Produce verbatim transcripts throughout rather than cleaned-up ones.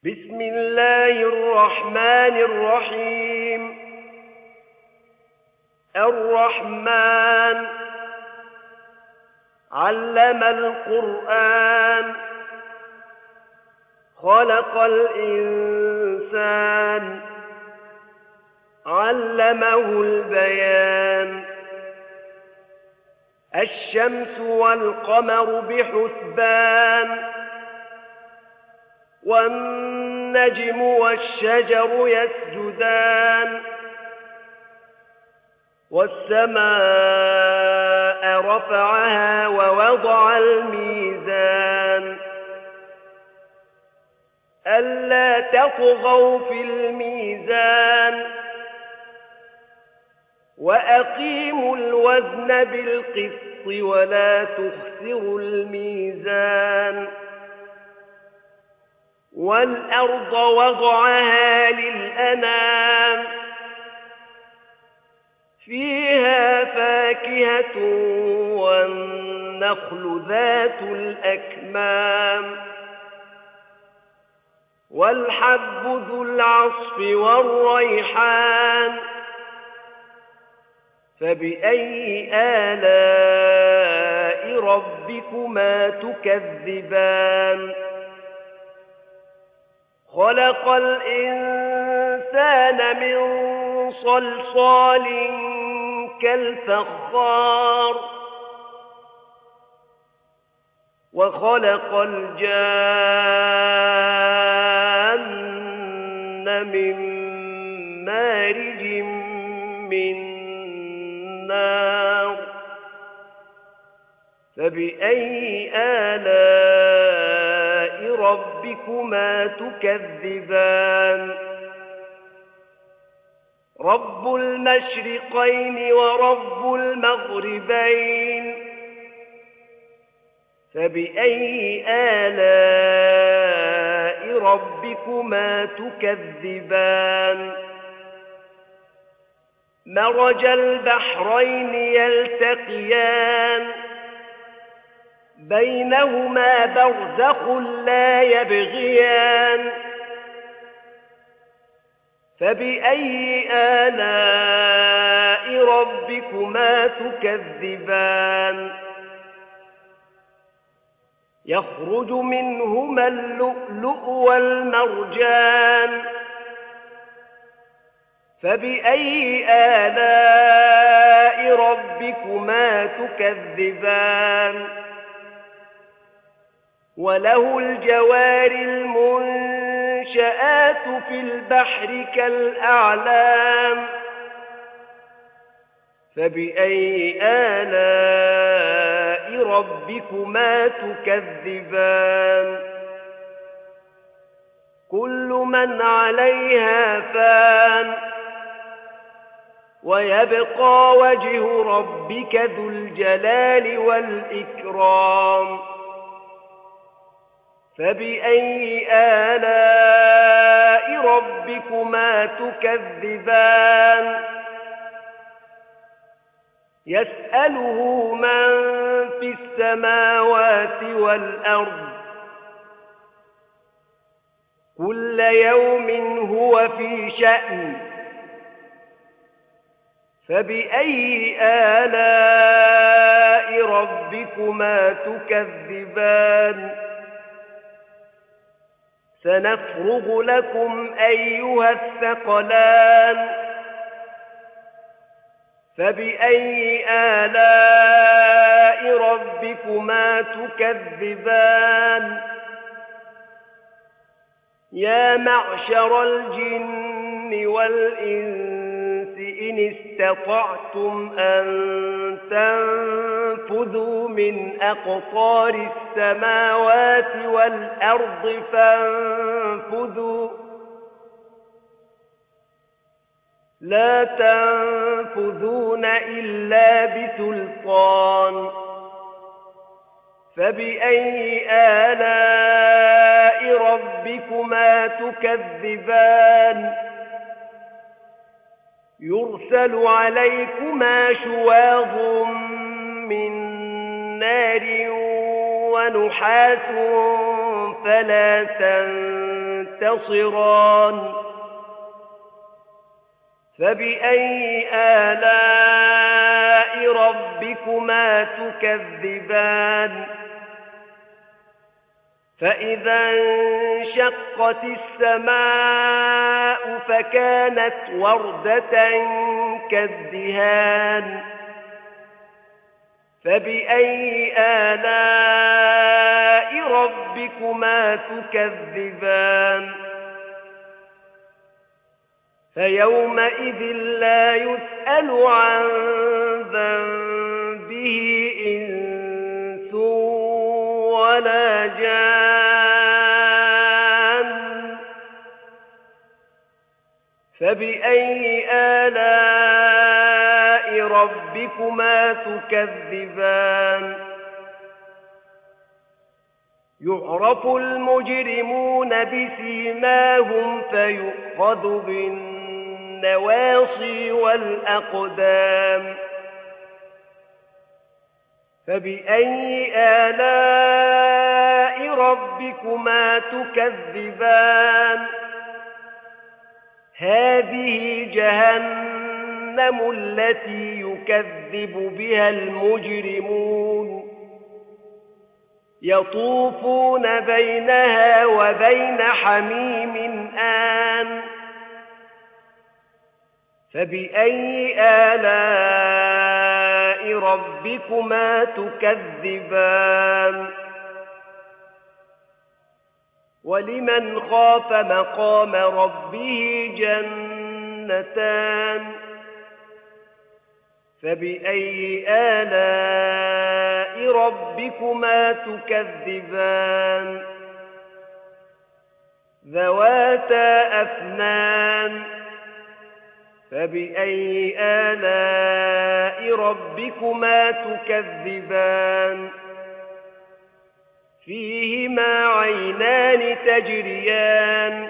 بسم الله الرحمن الرحيم. الرحمن علم القرآن خلق الإنسان علمه البيان. الشمس والقمر بحسبان والنجم والشجر يسجدان والسماء رفعها ووضع الميزان ألا تطغوا في الميزان وأقيموا الوزن بالقسط ولا تخسروا الميزان. والأرض وضعها للأنام فيها فاكهة والنخل ذات الأكمام والحب ذو العصف والريحان فبأي آلاء ربكما تكذبان. خلق الإنسان من صلصال كالفخار وخلق الجان من مارج من نار فبأي آلاء ربكما تكذبان. رب المشرقين ورب المغربين فبأي آلاء ربكما تكذبان. مرج البحرين يلتقيان بينهما برزخ لا يبغيان فبأي آلاء ربكما تكذبان. يخرج منهما اللؤلؤ والمرجان فبأي آلاء ربكما تكذبان. وله الجوار المنشآت في البحر كالأعلام فبأي آلاء ربكما تكذبان. كل من عليها فان ويبقى وجه ربك ذو الجلال والإكرام فبأي آلاء ربكما تكذبان. يسأله من في السماوات والأرض كل يوم هو في شأن فبأي آلاء ربكما تكذبان. سنفرغ لكم أيها الثقلان فبأي آلاء ربكما تكذبان. يا معشر الجن والإنس إن استطعتم أن تنفذوا من أقطار السماوات والأرض فانفذوا لا تنفذون إلا بسلطان فبأي آلاء ربكما تكذبان. يرسل عليكما شواظ من نار ونحاس فلا ينتصران فبأي آلاء ربكما تكذبان فإذا انشقت السماء فكانت وردة كالدهان فبأي آلاء ربكما تكذبان فيومئذ لا يسأل عن ذنبه إنس ولا جان فبأي آلاء ربكما تكذبان يعرف المجرمون بسيماهم فيؤخذ بالنواصي والأقدام فبأي آلاء ربكما تكذبان هذه جهنم التي يكذب بها المجرمون يطوفون بينها وبين حميم آن فبأي آلاء ربكما تكذبان ولمن خاف مقام ربه جنتان فبأي آلاء ربكما تكذبان ذواتا أفنان فبأي آلاء ربكما تكذبان فيهما عينان تجريان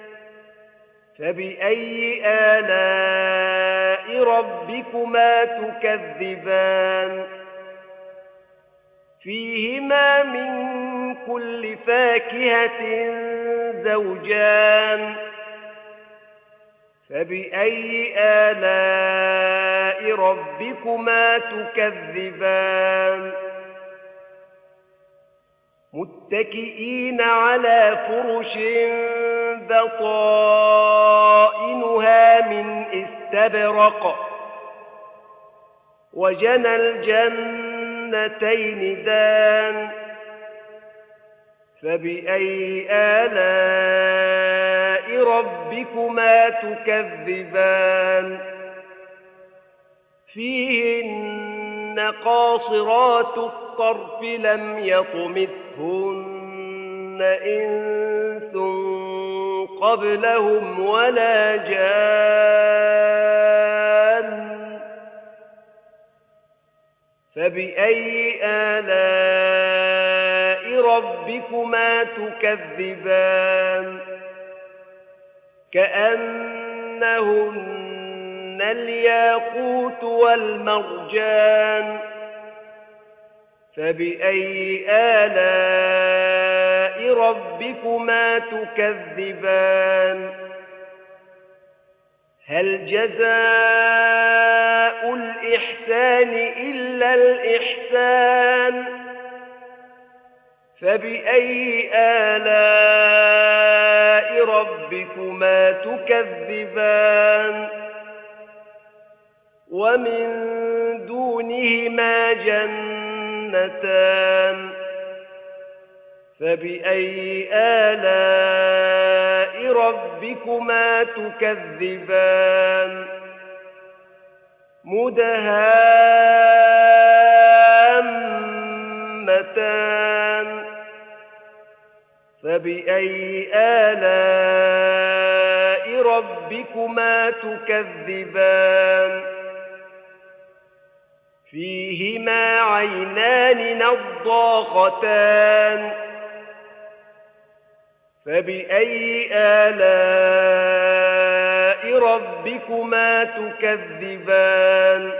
فبأي آلاء ربكما تكذبان فيهما من كل فاكهة زوجان فبأي آلاء ربكما تكذبان متكئين على فرش بطائنها من استبرق وجنى الجنتين دان فبأي آلاء ربكما تكذبان فيهن قاصرات الطرف لم يطمثهن إنس قبلهم ولا جان فبأي آلاء ربكما تكذبان كأنهن الياقوت والمرجان فبأي آلاء ربكما تكذبان هل جزاء الإحسان إلا الإحسان فبأي آلاء ربكما تكذبان ومن دونهما جنتان فبأي آلاء ربكما تكذبان مدهامتان فبأي آلاء ربكما تكذبان فيهما عينان نضاختان فبأي آلاء ربكما تكذبان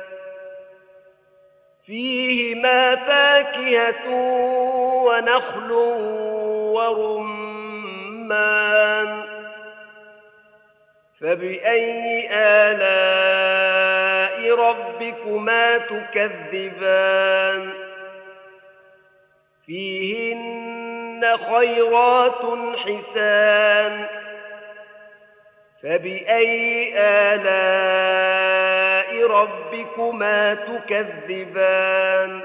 فيهما فاكهة ونخل ورمان فبأي آلاء ربكما تكذبان فيهن خيرات حسان فبأي آلاء ربكما تكذبان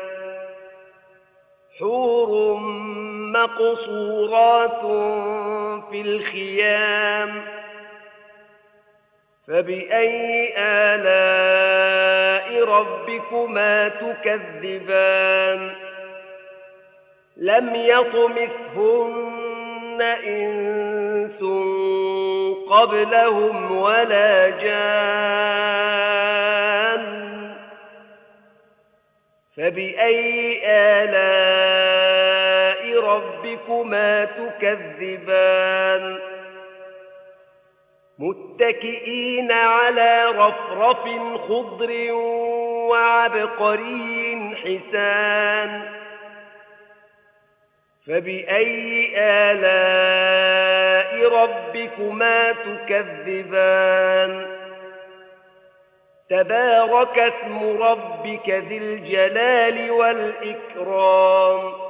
حور مقصورات في الخيام فبأي آلاء ربكما تكذبان لم يطمثهن إنس قبلهم ولا جان فبأي آلاء ربكما تكذبان متكئين على رفرف خضر وعبقري حسان فبأي آلاء ربكما تكذبان تبارك اسم ربك ذي الجلال والإكرام